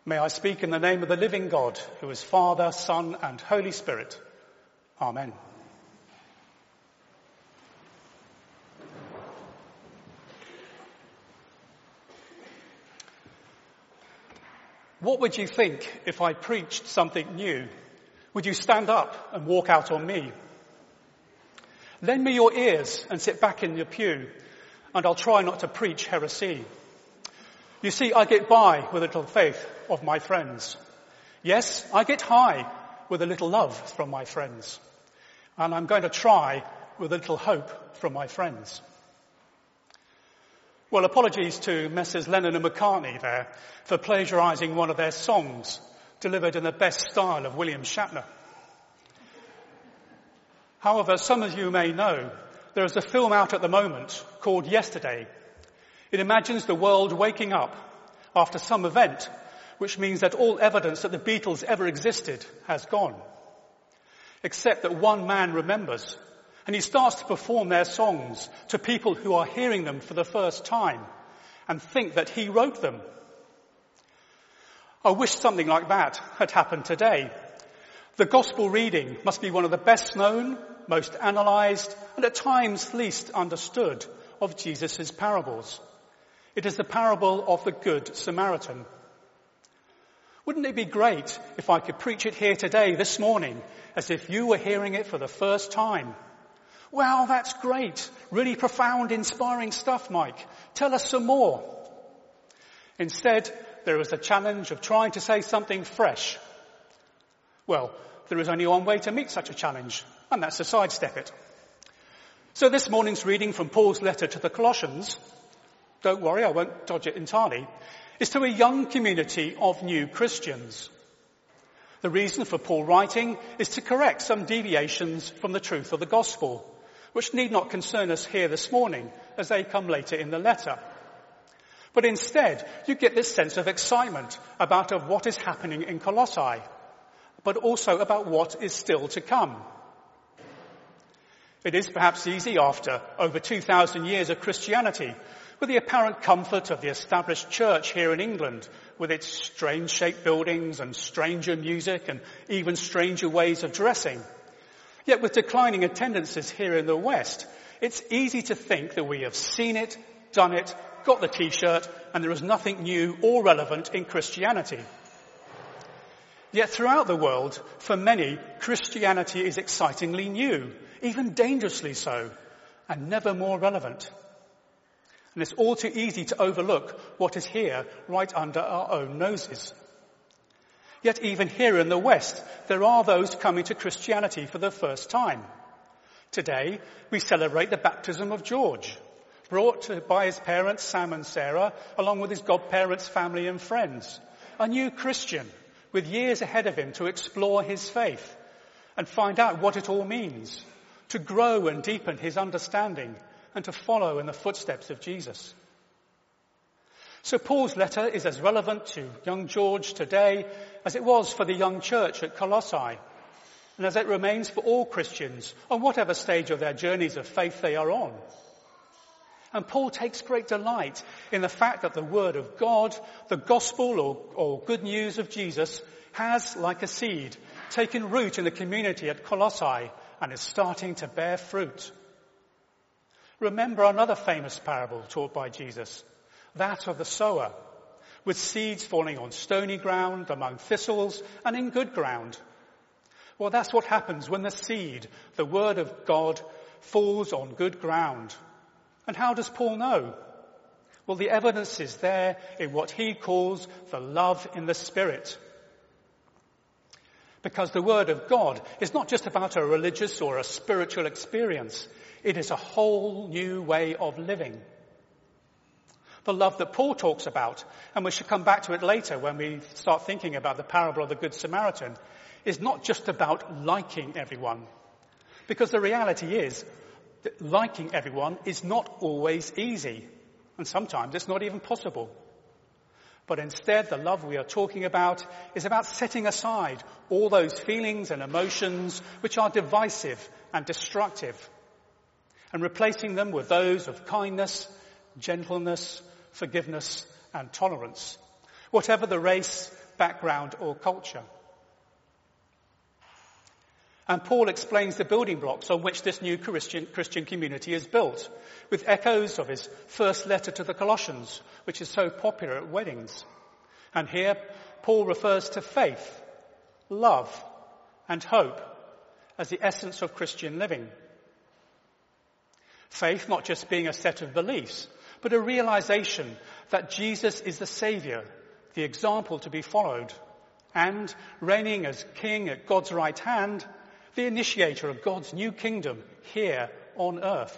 May I speak in the name of the living God, who is Father, Son, and Holy Spirit. Amen. What would you think if I preached something new? Would you stand up and walk out on me? Lend me your ears and sit back in your pew, and I'll try not to preach heresy. You see, I get by with a little faith of my friends. Yes, I get high with a little love from my friends. And I'm going to try with a little hope from my friends. Well, apologies to Messrs. Lennon and McCartney there for plagiarising one of their songs, delivered in the best style of William Shatner. However, some of you may know there is a film out at the moment called Yesterday. It imagines the world waking up after some event, which means that all evidence that the Beatles ever existed has gone. Except that one man remembers, and he starts to perform their songs to people who are hearing them for the first time and think that he wrote them. I wish something like that had happened today. The gospel reading must be one of the best known, most analysed, and at times least understood of Jesus' parables. It is the parable of the Good Samaritan. Wouldn't it be great if I could preach it here today, this morning, as if you were hearing it for the first time? Wow, that's great. Really profound, inspiring stuff, Mike. Tell us some more. Instead, there is a challenge of trying to say something fresh. Well, there is only one way to meet such a challenge, and that's to sidestep it. So this morning's reading from Paul's letter to the Colossians, don't worry, I won't dodge it entirely, is to a young community of new Christians. The reason for Paul writing is to correct some deviations from the truth of the gospel, which need not concern us here this morning, as they come later in the letter. But instead, you get this sense of excitement about what is happening in Colossae, but also about what is still to come. It is perhaps easy after over 2,000 years of Christianity, with the apparent comfort of the established church here in England, with its strange-shaped buildings and stranger music and even stranger ways of dressing. Yet with declining attendances here in the West, it's easy to think that we have seen it, done it, got the T-shirt, and there is nothing new or relevant in Christianity. Yet throughout the world, for many, Christianity is excitingly new, even dangerously so, and never more relevant. And it's all too easy to overlook what is here right under our own noses. Yet even here in the West, there are those coming to Christianity for the first time. Today, we celebrate the baptism of George, brought by his parents, Sam and Sarah, along with his godparents, family and friends. A new Christian with years ahead of him to explore his faith and find out what it all means, to grow and deepen his understanding and to follow in the footsteps of Jesus. So Paul's letter is as relevant to young George today as it was for the young church at Colossae, and as it remains for all Christians on whatever stage of their journeys of faith they are on. And Paul takes great delight in the fact that the word of God, the gospel or good news of Jesus, has, like a seed, taken root in the community at Colossae and is starting to bear fruit. Remember another famous parable taught by Jesus, that of the sower, with seeds falling on stony ground, among thistles, and in good ground. Well, that's what happens when the seed, the word of God, falls on good ground. And how does Paul know? Well, the evidence is there in what he calls the love in the Spirit. Because the word of God is not just about a religious or a spiritual experience. It is a whole new way of living. The love that Paul talks about, and we should come back to it later when we start thinking about the parable of the Good Samaritan, is not just about liking everyone. Because the reality is that liking everyone is not always easy, and sometimes it's not even possible. But instead, the love we are talking about is about setting aside all those feelings and emotions which are divisive and destructive, and replacing them with those of kindness, gentleness, forgiveness, and tolerance. Whatever the race, background, or culture. And Paul explains the building blocks on which this new Christian community is built, with echoes of his first letter to the Colossians, which is so popular at weddings. And here, Paul refers to faith, love, and hope as the essence of Christian living. Faith not just being a set of beliefs, but a realization that Jesus is the Saviour, the example to be followed, and reigning as King at God's right hand, the initiator of God's new kingdom here on earth.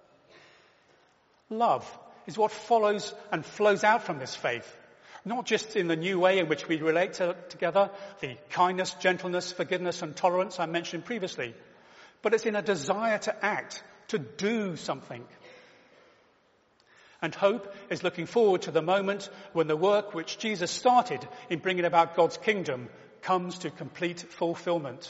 Love is what follows and flows out from this faith, not just in the new way in which we relate together, the kindness, gentleness, forgiveness and tolerance I mentioned previously, but it's in a desire to act, to do something. And hope is looking forward to the moment when the work which Jesus started in bringing about God's kingdom comes to complete fulfillment.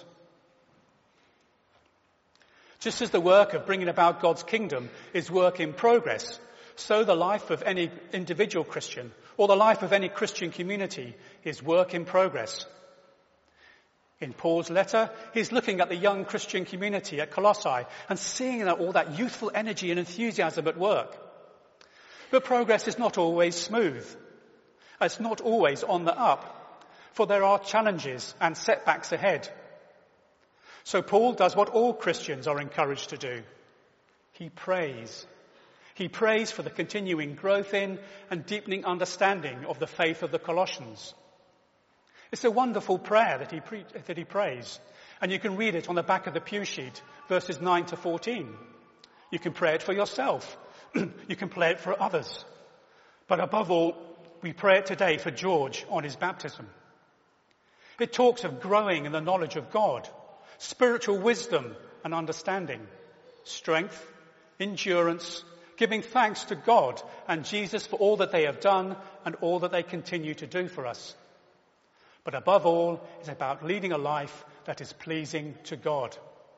Just as the work of bringing about God's kingdom is work in progress, so the life of any individual Christian or the life of any Christian community is work in progress. In Paul's letter, he's looking at the young Christian community at Colossae and seeing all that youthful energy and enthusiasm at work. But progress is not always smooth. It's not always on the up, for there are challenges and setbacks ahead. So Paul does what all Christians are encouraged to do. He prays. He prays for the continuing growth in and deepening understanding of the faith of the Colossians. It's a wonderful prayer that he prays, and you can read it on the back of the pew sheet, verses 9 to 14. You can pray it for yourself. You can pray it for others. But above all, we pray it today for George on his baptism. It talks of growing in the knowledge of God, spiritual wisdom and understanding, strength, endurance, giving thanks to God and Jesus for all that they have done and all that they continue to do for us. But above all, it's about leading a life that is pleasing to God.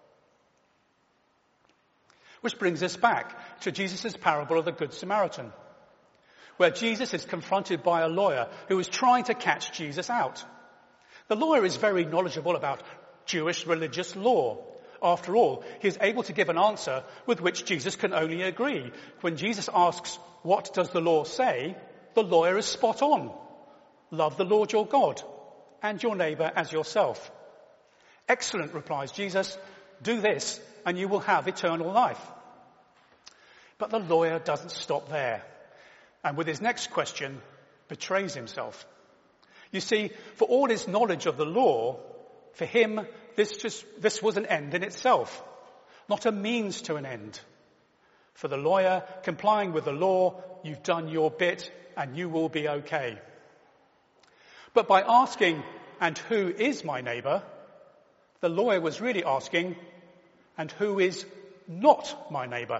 Which brings us back to Jesus' parable of the Good Samaritan, where Jesus is confronted by a lawyer who is trying to catch Jesus out. The lawyer is very knowledgeable about Jewish religious law. After all, he is able to give an answer with which Jesus can only agree. When Jesus asks, "What does the law say?" the lawyer is spot on. Love the Lord your God and your neighbour as yourself. Excellent, replies Jesus. Do this and you will have eternal life. But the lawyer doesn't stop there, and with his next question betrays himself. You see, for all his knowledge of the law, for him, this was an end in itself, not a means to an end. For the lawyer, complying with the law, you've done your bit and you will be okay. But by asking, "And who is my neighbour?" the lawyer was really asking, "And who is not my neighbour?"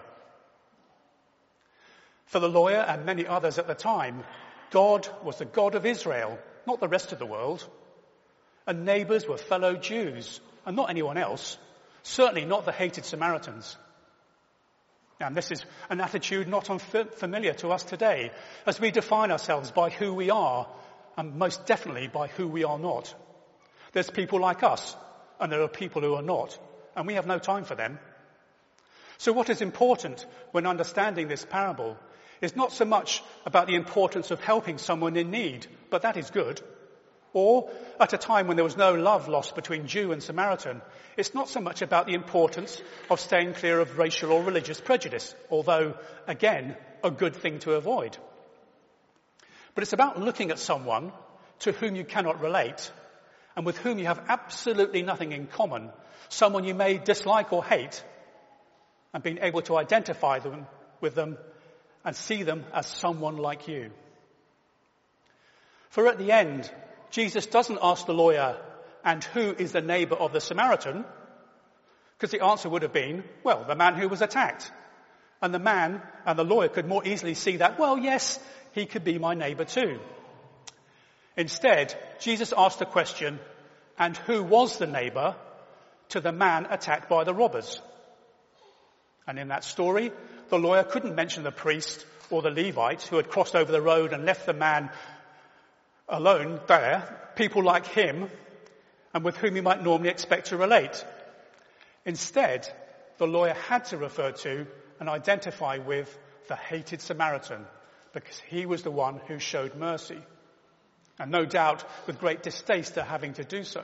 For the lawyer and many others at the time, God was the God of Israel, not the rest of the world. And neighbours were fellow Jews, and not anyone else, certainly not the hated Samaritans. And this is an attitude not unfamiliar to us today, as we define ourselves by who we are, and most definitely by who we are not. There's people like us, and there are people who are not, and we have no time for them. So what is important when understanding this parable is not so much about the importance of helping someone in need, but that is good. Or, at a time when there was no love lost between Jew and Samaritan, it's not so much about the importance of staying clear of racial or religious prejudice, although, again, a good thing to avoid. But it's about looking at someone to whom you cannot relate and with whom you have absolutely nothing in common, someone you may dislike or hate, and being able to identify with them and see them as someone like you. For at the end, Jesus doesn't ask the lawyer, "And who is the neighbour of the Samaritan?" Because the answer would have been, well, the man who was attacked. And the man and the lawyer could more easily see that, well, yes, he could be my neighbour too. Instead, Jesus asked the question, "And who was the neighbour?" to the man attacked by the robbers. And in that story, the lawyer couldn't mention the priest or the Levite who had crossed over the road and left the man alone there, people like him and with whom he might normally expect to relate. Instead, the lawyer had to refer to and identify with the hated Samaritan because he was the one who showed mercy, and no doubt with great distaste at having to do so.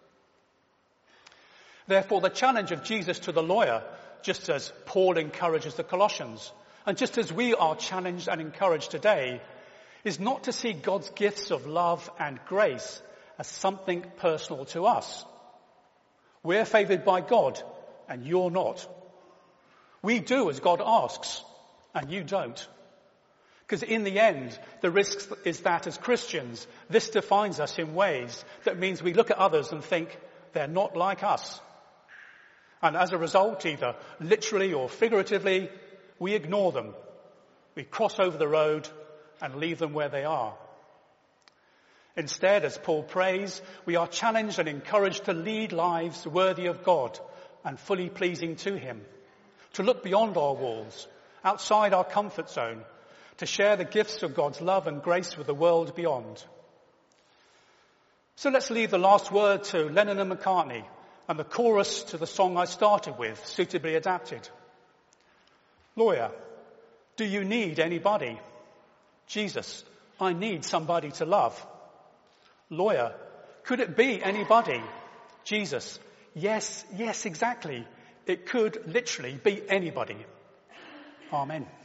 Therefore, the challenge of Jesus to the lawyer, just as Paul encourages the Colossians, and just as we are challenged and encouraged today, is not to see God's gifts of love and grace as something personal to us. We're favoured by God, and you're not. We do as God asks, and you don't. Because in the end, the risk is that as Christians, this defines us in ways that means we look at others and think they're not like us. And as a result, either literally or figuratively, we ignore them. We cross over the road and leave them where they are. Instead, as Paul prays, we are challenged and encouraged to lead lives worthy of God and fully pleasing to him, to look beyond our walls, outside our comfort zone, to share the gifts of God's love and grace with the world beyond. So let's leave the last word to Lennon and McCartney and the chorus to the song I started with, suitably adapted. Lawyer, do you need anybody? Jesus, I need somebody to love. Lawyer, could it be anybody? Jesus, yes, exactly. It could literally be anybody. Amen.